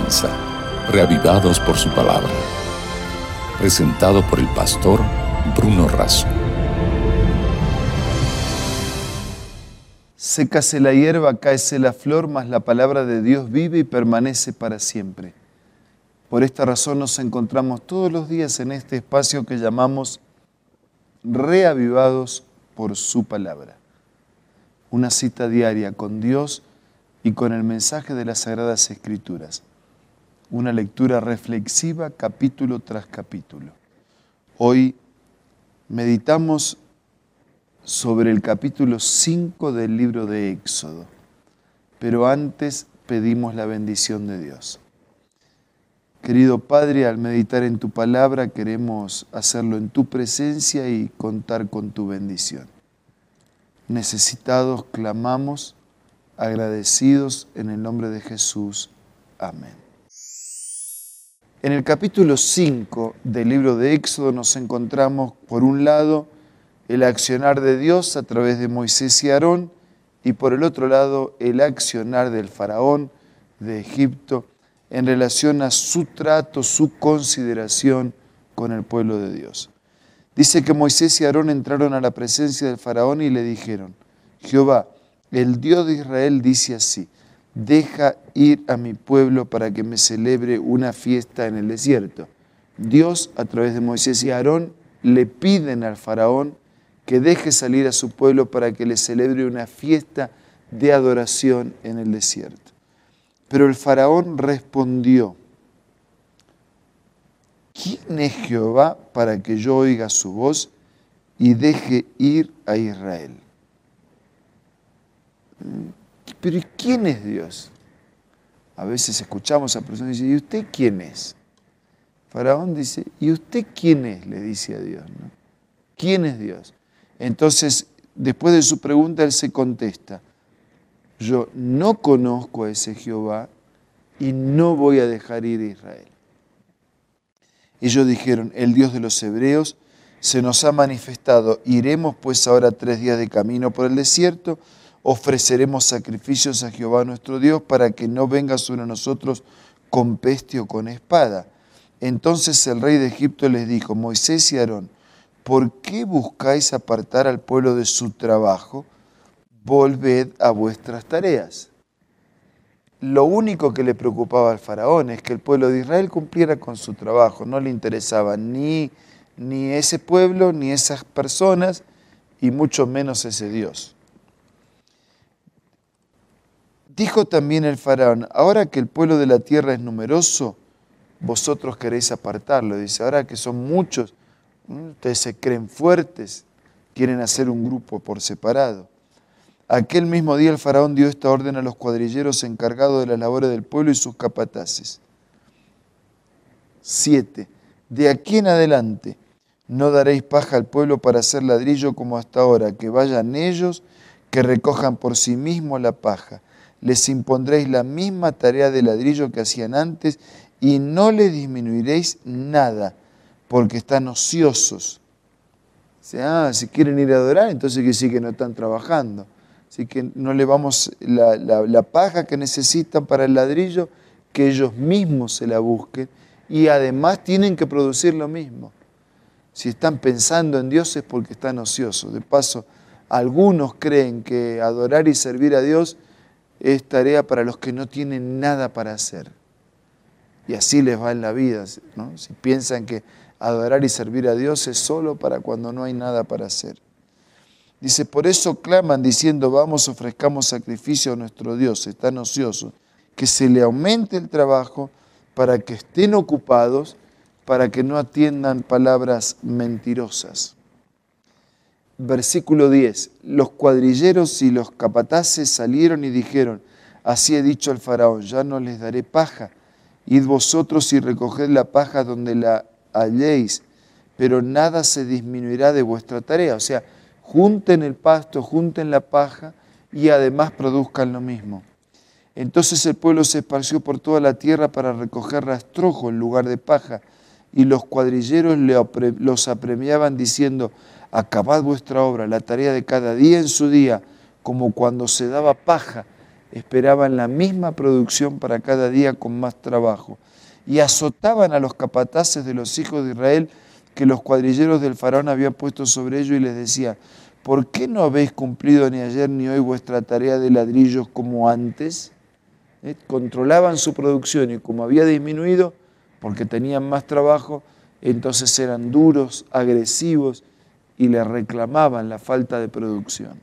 comienza, reavivados por su palabra. Presentado por el pastor Bruno Razo. Sécase la hierba, cáese la flor, mas la palabra de Dios vive y permanece para siempre. Por esta razón nos encontramos todos los días en este espacio que llamamos Reavivados por su palabra. Una cita diaria con Dios y con el mensaje de las Sagradas Escrituras. Una lectura reflexiva capítulo tras capítulo. Hoy meditamos sobre el capítulo 5 del libro de Éxodo, pero antes pedimos la bendición de Dios. Querido Padre, al meditar en tu palabra queremos hacerlo en tu presencia y contar con tu bendición. Necesitados clamamos, agradecidos en el nombre de Jesús. Amén. En el capítulo 5 del libro de Éxodo nos encontramos, por un lado, el accionar de Dios a través de Moisés y Aarón, y por el otro lado, el accionar del faraón de Egipto en relación a su trato, su consideración con el pueblo de Dios. Dice que Moisés y Aarón entraron a la presencia del faraón y le dijeron: Jehová, el Dios de Israel, dice así: deja ir a mi pueblo para que me celebre una fiesta en el desierto. Dios, a través de Moisés y Aarón, le piden al faraón que deje salir a su pueblo para que le celebre una fiesta de adoración en el desierto. Pero el faraón respondió: ¿quién es Jehová para que yo oiga su voz y deje ir a Israel? Pero ¿quién es Dios? A veces escuchamos a personas y dicen: ¿y usted quién es? Faraón dice: ¿y usted quién es? Le dice a Dios, ¿no? ¿Quién es Dios? Entonces, después de su pregunta, él se contesta: yo no conozco a ese Jehová y no voy a dejar ir a Israel. Ellos dijeron: el Dios de los hebreos se nos ha manifestado. Iremos pues ahora 3 días de camino por el desierto, ofreceremos sacrificios a Jehová nuestro Dios para que no venga sobre nosotros con peste o con espada. Entonces el rey de Egipto les dijo: Moisés y Aarón, ¿por qué buscáis apartar al pueblo de su trabajo? Volved a vuestras tareas. Lo único que le preocupaba al faraón es que el pueblo de Israel cumpliera con su trabajo. No le interesaba ni ese pueblo, ni esas personas, y mucho menos ese Dios. Dijo también el faraón: ahora que el pueblo de la tierra es numeroso, vosotros queréis apartarlo. Dice: ahora que son muchos, ustedes se creen fuertes, quieren hacer un grupo por separado. Aquel mismo día el faraón dio esta orden a los cuadrilleros encargados de las labores del pueblo y sus capataces. 7. De aquí en adelante no daréis paja al pueblo para hacer ladrillo como hasta ahora, que vayan ellos, que recojan por sí mismos la paja. Les impondréis la misma tarea de ladrillo que hacían antes y no les disminuiréis nada, porque están ociosos. O sea, si quieren ir a adorar, entonces quiere decir que no están trabajando. Así que no le vamos la paja que necesitan para el ladrillo, que ellos mismos se la busquen, y además tienen que producir lo mismo. Si están pensando en Dios es porque están ociosos. De paso, algunos creen que adorar y servir a Dios es tarea para los que no tienen nada para hacer. Y así les va en la vida, ¿no? Si piensan que adorar y servir a Dios es solo para cuando no hay nada para hacer. Dice: por eso claman diciendo: vamos, ofrezcamos sacrificio a nuestro Dios. Están ociosos. Que se le aumente el trabajo para que estén ocupados, para que no atiendan palabras mentirosas. Versículo 10. Los cuadrilleros y los capataces salieron y dijeron: así he dicho al faraón, ya no les daré paja. Id vosotros y recoged la paja donde la halléis, pero nada se disminuirá de vuestra tarea. O sea, junten el pasto, junten la paja y además produzcan lo mismo. Entonces el pueblo se esparció por toda la tierra para recoger rastrojo en lugar de paja, y los cuadrilleros los apremiaban diciendo: acabad vuestra obra, la tarea de cada día en su día, como cuando se daba paja esperaban la misma producción para cada día con más trabajo, y azotaban a los capataces de los hijos de Israel que los cuadrilleros del faraón habían puesto sobre ellos, y les decía: ¿por qué no habéis cumplido ni ayer ni hoy vuestra tarea de ladrillos como antes? Controlaban su producción, y como había disminuido, porque tenían más trabajo, entonces eran duros, agresivos, y le reclamaban la falta de producción.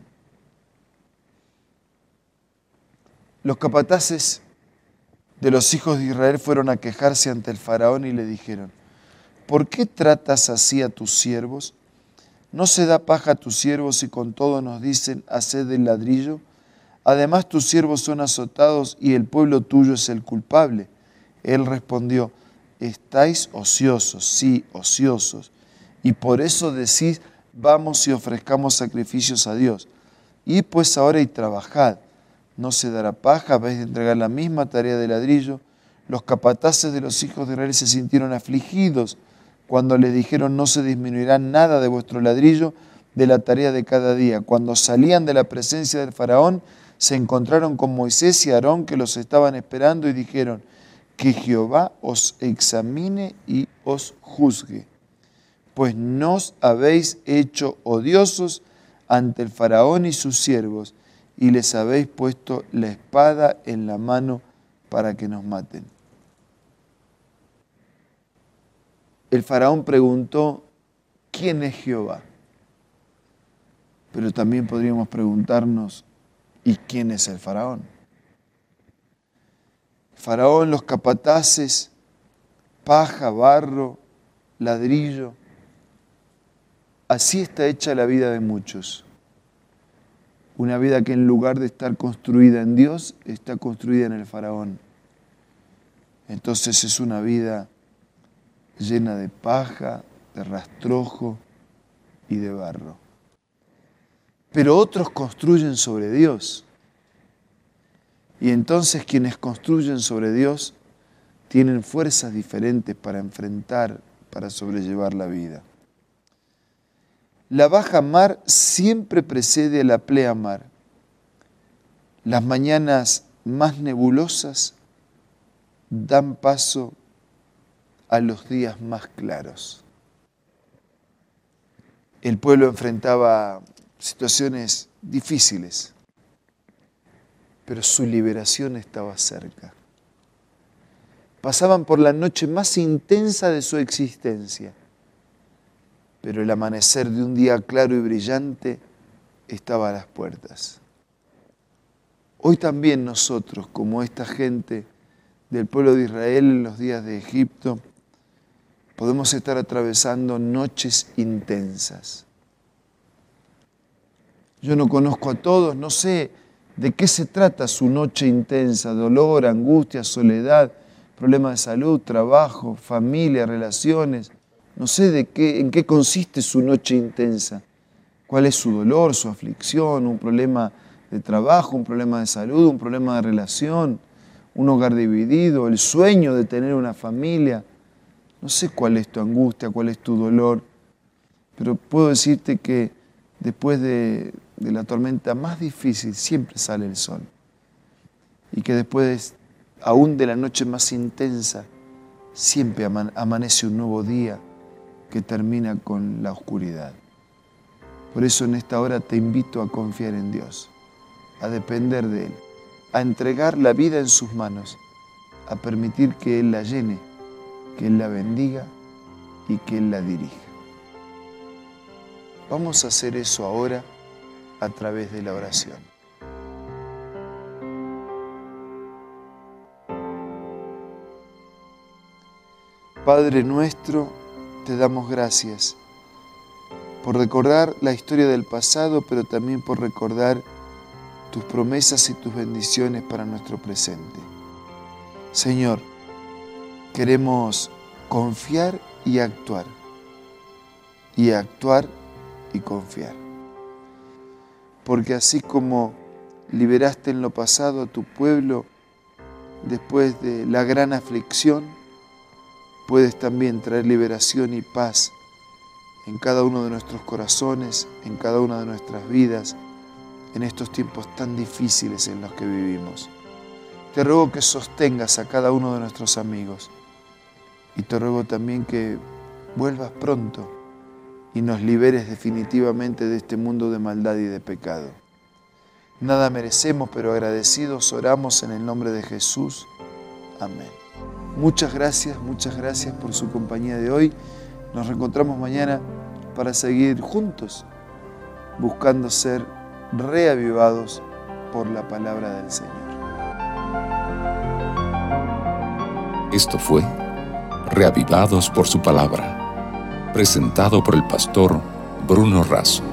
Los capataces de los hijos de Israel fueron a quejarse ante el faraón y le dijeron: ¿por qué tratas así a tus siervos? ¿No se da paja a tus siervos y con todo nos dicen: haced el ladrillo? Además tus siervos son azotados y el pueblo tuyo es el culpable. Él respondió: estáis ociosos, sí, ociosos, y por eso decís: vamos y ofrezcamos sacrificios a Dios. Id pues ahora y trabajad. No se dará paja, habéis de entregar la misma tarea de ladrillo. Los capataces de los hijos de Israel se sintieron afligidos cuando les dijeron: no se disminuirá nada de vuestro ladrillo de la tarea de cada día. Cuando salían de la presencia del faraón, se encontraron con Moisés y Aarón, que los estaban esperando, y dijeron: que Jehová os examine y os juzgue, pues nos habéis hecho odiosos ante el faraón y sus siervos, y les habéis puesto la espada en la mano para que nos maten. El faraón preguntó: ¿quién es Jehová? Pero también podríamos preguntarnos: ¿y quién es el faraón? El faraón, los capataces, paja, barro, ladrillo. Así está hecha la vida de muchos. Una vida que en lugar de estar construida en Dios, está construida en el faraón. Entonces es una vida llena de paja, de rastrojo y de barro. Pero otros construyen sobre Dios. Y entonces quienes construyen sobre Dios tienen fuerzas diferentes para enfrentar, para sobrellevar la vida. La baja mar siempre precede a la pleamar. Las mañanas más nebulosas dan paso a los días más claros. El pueblo enfrentaba situaciones difíciles, pero su liberación estaba cerca. Pasaban por la noche más intensa de su existencia, pero el amanecer de un día claro y brillante estaba a las puertas. Hoy también nosotros, como esta gente del pueblo de Israel en los días de Egipto, podemos estar atravesando noches intensas. Yo no conozco a todos, no sé de qué se trata su noche intensa: dolor, angustia, soledad, problemas de salud, trabajo, familia, relaciones. No sé en qué consiste su noche intensa. ¿Cuál es su dolor, su aflicción, un problema de trabajo, un problema de salud, un problema de relación, un hogar dividido, el sueño de tener una familia? No sé cuál es tu angustia, cuál es tu dolor, pero puedo decirte que después de la tormenta más difícil siempre sale el sol. Y que después aún de la noche más intensa siempre amanece un nuevo día que termina con la oscuridad. Por eso en esta hora te invito a confiar en Dios, a depender de Él, a entregar la vida en sus manos, a permitir que Él la llene, que Él la bendiga y que Él la dirija. Vamos a hacer eso ahora a través de la oración. Padre nuestro, te damos gracias por recordar la historia del pasado, pero también por recordar tus promesas y tus bendiciones para nuestro presente. Señor, queremos confiar y actuar y confiar. Porque así como liberaste en lo pasado a tu pueblo después de la gran aflicción, puedes también traer liberación y paz en cada uno de nuestros corazones, en cada una de nuestras vidas, en estos tiempos tan difíciles en los que vivimos. Te ruego que sostengas a cada uno de nuestros amigos y te ruego también que vuelvas pronto y nos liberes definitivamente de este mundo de maldad y de pecado. Nada merecemos, pero agradecidos oramos en el nombre de Jesús. Amén. Muchas gracias por su compañía de hoy. Nos reencontramos mañana para seguir juntos buscando ser reavivados por la palabra del Señor. Esto fue Reavivados por su palabra, presentado por el pastor Bruno Razo.